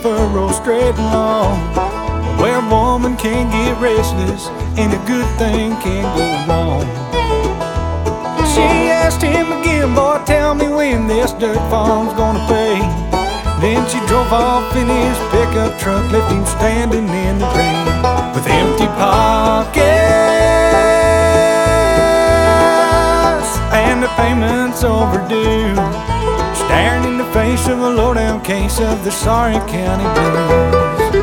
furrow straight along, where a woman can get restless and a good thing can go wrong. She asked him again, boy, tell me when this dirt farm's gonna pay. Then she drove off in his pickup truck, left him standing in the rain with empty pockets and the payments overdue, staring in the face of a low-down case of the Sorry County Blues.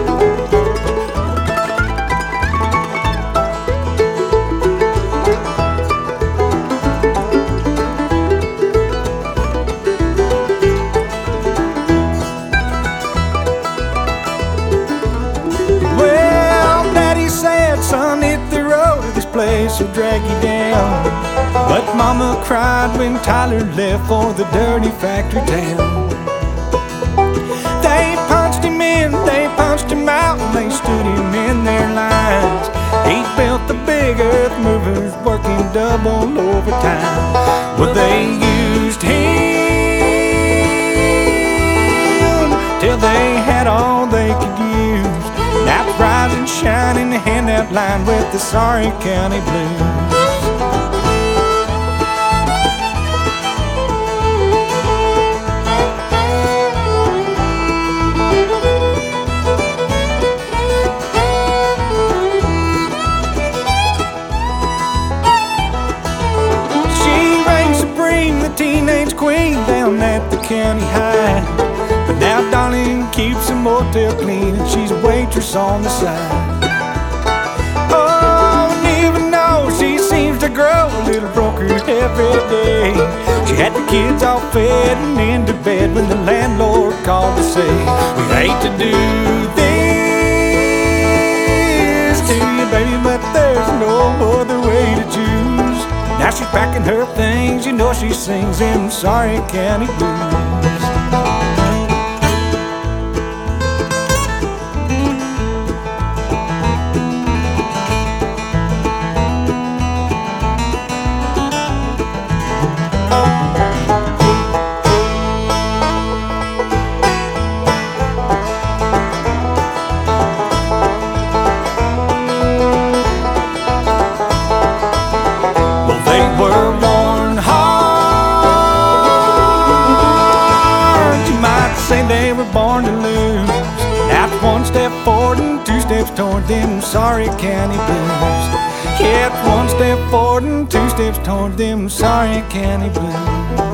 Son, hit the road, this place will drag you down. But Mama cried when Tyler left for the dirty factory town. They punched him in, they punched him out, and they stood him in their lines. He built the big earth movers, working double overtime. Well, they used him till they had all they could use. Now rise and shine in the handout line with the Sorry County Blues. She reigned supreme, the teenage queen down at the county high. But now Darlene keeps a motel clean and she's a waitress on the side. Oh, and even though she seems to grow a little broker every day, she had the kids all fed and into bed when the landlord called to say, we hate to do this to you, baby, but there's no other way to choose. Now she's packing her things, you know she sings in Sorry County Blues. They were born to lose. That's one step forward and two steps toward them Sorry County Blues. Yeah, one step forward and two steps toward them Sorry County Blues.